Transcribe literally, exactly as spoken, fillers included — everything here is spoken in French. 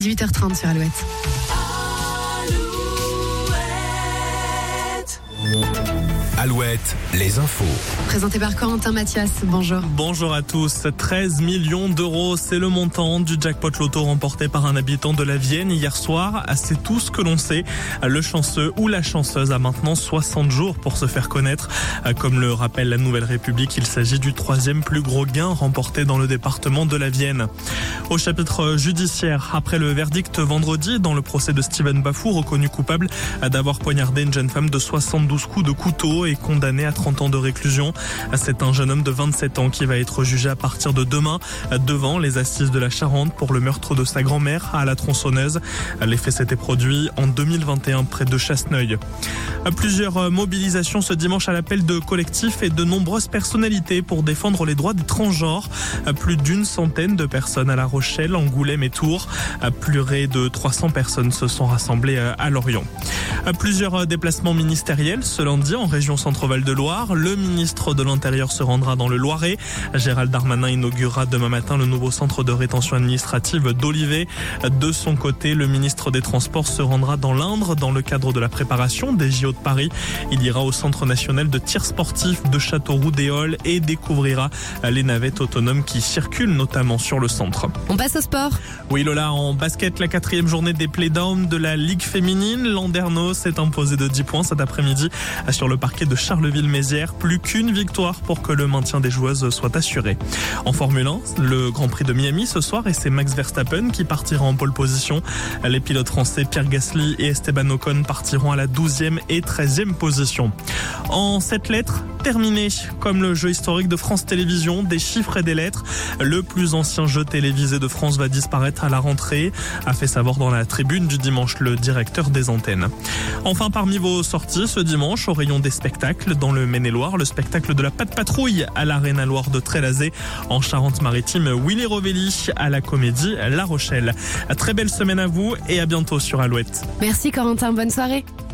dix-huit heures trente sur Alouette. Alouette, les infos. Présenté par Corentin Mathias, bonjour. Bonjour à tous. treize millions d'euros, c'est le montant du jackpot loto remporté par un habitant de la Vienne hier soir. C'est tout ce que l'on sait. Le chanceux ou la chanceuse a maintenant soixante jours pour se faire connaître. Comme le rappelle la Nouvelle République, il s'agit du troisième plus gros gain remporté dans le département de la Vienne. Au chapitre judiciaire, après le verdict vendredi dans le procès de Steven Bafou, reconnu coupable d'avoir poignardé une jeune femme de soixante-douze coups de couteau et condamné à trente ans de réclusion. C'est un jeune homme de vingt-sept ans qui va être jugé à partir de demain devant les assises de la Charente pour le meurtre de sa grand-mère à la tronçonneuse. Les faits s'étaient produits en deux mille vingt et un près de Chasseneuil. Plusieurs mobilisations ce dimanche à l'appel de collectifs et de nombreuses personnalités pour défendre les droits des transgenres. Plus d'une centaine de personnes à La Rochelle, Angoulême et Tours. Plus de trois cents personnes se sont rassemblées à Lorient. Plusieurs déplacements ministériels ce lundi en région Centre-Val de Loire. Le ministre de l'Intérieur se rendra dans le Loiret. Gérald Darmanin inaugurera demain matin le nouveau centre de rétention administrative d'Olivet. De son côté, le ministre des Transports se rendra dans l'Indre dans le cadre de la préparation des J O de Paris. Il ira au Centre national de tir sportif de Châteauroux-d'Éole et découvrira les navettes autonomes qui circulent notamment sur le centre. On passe au sport. Oui Lola, en basket, la quatrième journée des playdowns de la Ligue féminine. Landerneau s'est imposé de dix points cet après-midi sur le parquet de Charleville-Mézières. Plus qu'une victoire pour que le maintien des joueuses soit assuré. En Formule un, le Grand Prix de Miami ce soir et c'est Max Verstappen qui partira en pole position. Les pilotes français Pierre Gasly et Esteban Ocon partiront à la douzième et treizième position. En sept lettres, terminé. Comme le jeu historique de France Télévisions, des chiffres et des lettres. Le plus ancien jeu télévisé de France va disparaître à la rentrée, a fait savoir dans la tribune du dimanche le directeur des antennes. Enfin, parmi vos sorties ce dimanche, au rayon des spectacles, dans le Maine-et-Loire, le spectacle de la Patte Patrouille à l'Arena Loire de Trélazé. En Charente-Maritime, Willy Rovelli à la Comédie La Rochelle. Très belle semaine à vous et à bientôt sur Alouette. Merci Corentin, bonne soirée.